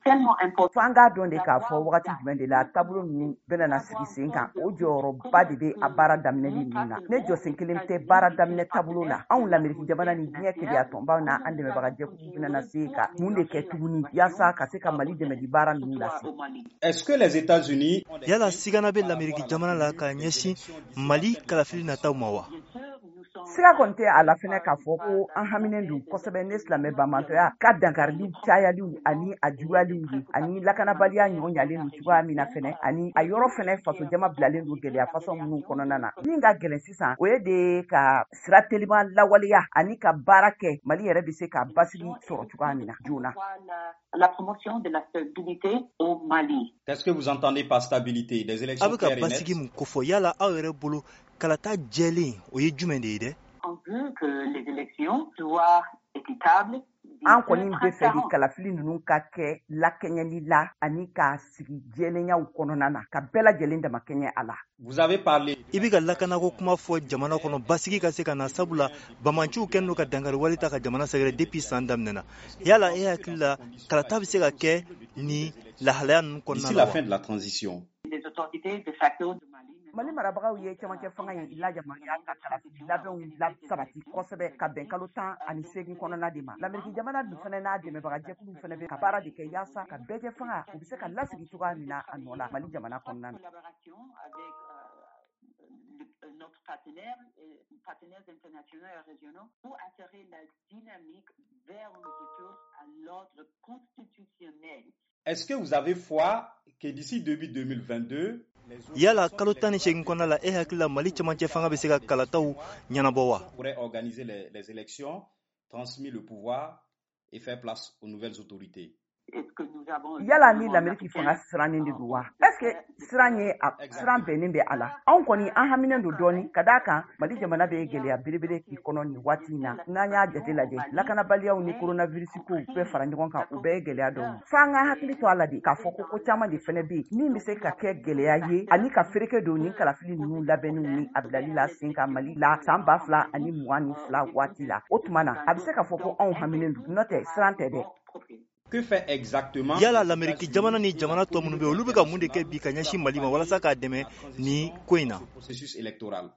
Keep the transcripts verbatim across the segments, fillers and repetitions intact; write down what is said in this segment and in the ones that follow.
tellement important. Fanga don de k'a fɔ wagati jumɛn de la tableau ninnu bɛna sigi sen kan o jɔyɔrɔba de bɛ a baara daminɛli ninnu na ne jɔsen kelen tɛ baara daminɛ tableau la anw lameriki jamana ni diɲɛ keleya tɔnbaw na an dɛmɛbaga jɛkulu bɛna se ka mun de kɛ tuguni yaasa ka se ka Mali dɛmɛ di baara ninnu lase. Est-ce que les États-Unis yala sigana bɛ lameriki jamana la ka ɲɛsin Mali kalafili nataw ma wa? Siga kɔni tɛ a la fɛnɛ k'a fɔ ko an haminen don kosɛbɛ ne silamɛ bamantɔya ka dankariliw cayaliw ani a juguyaliw ye ani lakanabaliya ɲɔgɔn ɲalen don cogoya min na fɛnɛ ani a yɔrɔ fɛnɛ faso jama bilalen don gɛlɛya fasɔn minnu kɔnɔna na min ka gɛlɛn sisan o ye de ka sira telima lawaleya ani ka baara kɛ Mali yɛrɛ bɛ se ka basigi sɔrɔ cogoya min na joona. La promotion de la stabilité au Mali. Qu'est-ce que vous entendez par stabilité? Des élections claires et nettes? Yala aw yɛrɛ bolo kalata jɛlen o ye jumɛn de ye dɛ? On veut que les élections soient équitables. An kɔni bɛ fɛ de kalafili ninnu ka kɛ lakɛɲɛli la ani ka sigi jɛlenyaw kɔnɔna na ka bɛɛ lajɛlen dama kɛɲɛ a la. Vous avez parlé. I bɛ ka lakanako kuma fɔ jamana kɔnɔ basigi ka se ka na sabula bamanciw kɛlen don ka dankari wale ta ka jamana sɛgɛrɛ depuis san daminɛna. Yala e hakili la kalata bɛ se ka kɛ ni lahalaya ninnu kɔnɔna la wa? D'ici la fin de la transition. Les autorités de facto de Mali. Mali marabagaw ye camancɛ fanga in lajamariya ka kalafili labɛnw la sabati kosɛbɛ ka bɛn kalo tan ani seegin kɔnɔna de ma. Lameriki jamana dun fɛnɛ n'a dɛmɛbaga jɛkulu fɛnɛ bɛ ka baara de kɛ yaasa ka bɛɛ kɛ fanga u bɛ se ka lasigi cogoya min na a nɔ la Mali jamana kɔnɔna na. Notre partenaire, partenaires internationaux et régionaux pour attirer la dynamique vers un retour à l'ordre constitutionnel. Est-ce que vous avez foi que d'ici début deux mille vingt-deux, yala kalo tan ni seegin kɔnɔna la e hakili la Mali camancɛ fanga bɛ se ka kalataw ɲɛnabɔ wa? Pourrait organiser les, les élections, transmettre le pouvoir et faire place aux nouvelles autorités. Yala ni lameriki fanga sirannen de don wa? Est-ce que siran ye siran bɛnnen bɛ a la? Anw kɔni an haminen don dɔɔni ka d'a kan Mali jamana bɛ gɛlɛya belebele k'i kɔnɔ nin waati in na n'an y'a jate lajɛ lakanabaliyaw ni coronavirus kow bɛɛ fara ɲɔgɔn kan u bɛɛ ye gɛlɛya dɔw. F'an ka hakili to a la de k'a fɔ ko ko caman de fɛnɛ bɛ yen min bɛ se ka kɛ gɛlɛya ye ani ka fereke don ni kalafili ninnu labɛnniw ni a bilali la sen kan Mali la san ba fila ani mugan ni fila waati la. O tuma na a bɛ se ka fɔ ko anw haminen don n'o tɛ siran tɛ dɛ. Que fait exactement? Yala lameriki jamana ni jamana tɔ minnu bɛ olu bɛ ka mun de kɛ bi ka ɲɛsin Mali ma walasa k'a dɛmɛ ni ko in na? Processus électoral.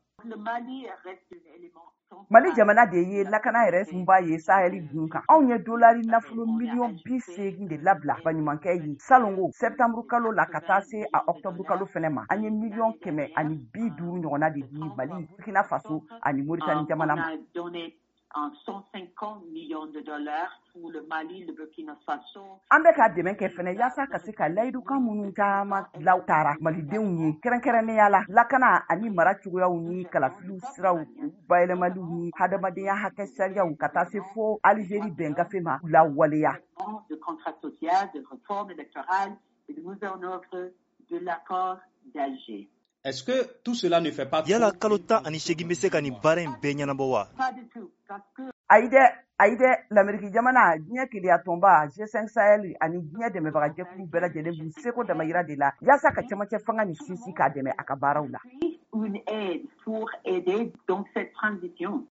Mali jamana de ye lakana yɛrɛ sunba ye Saheli dun kan. Anw ye dolari nafolo miliyɔn bi seegin de labila baɲumankɛ ye salongo septembre kalo la ka taa se a octobre kalo fɛnɛ ma. An ye miliyɔn kɛmɛ ani bi duuru ɲɔgɔnna de di Mali, Burkina Faso ani Mauritanie jamana ma. En cent cinquante millions de dollars pour le Mali, le Burkina Faso. An bɛ ka dɛmɛ kɛ fɛnɛ yaasa ka se ka layidukan minnu caman law taara malidenw ye kɛrɛnkɛrɛnnenya la lakana ani mara cogoyaw ni kalafiliw siraw bayɛlɛmaliw ni hadamadenya hakɛ sariyaw ka taa se fo Algérie bɛn gafe ma lawaleya. De contrat social, de réforme électorale et de mise en œuvre de l'accord d'Alger. Est-ce que tout cela ne fait pas yala kalo tan ani seegin bɛ se ka nin baara in bɛɛ ɲɛnabɔ wa? Pas du tout, parce que ayi dɛ ayi dɛ lameriki jamana diɲɛ keleya tɔnba G cinq Sahel ani diɲɛ dɛmɛbaga jɛkulu bɛɛ lajɛlen b'u seko damayira de la yaasa ka camancɛ fanga ni sinsin k'a dɛmɛ a ka baaraw la. Une aide pour aider donc cette transition.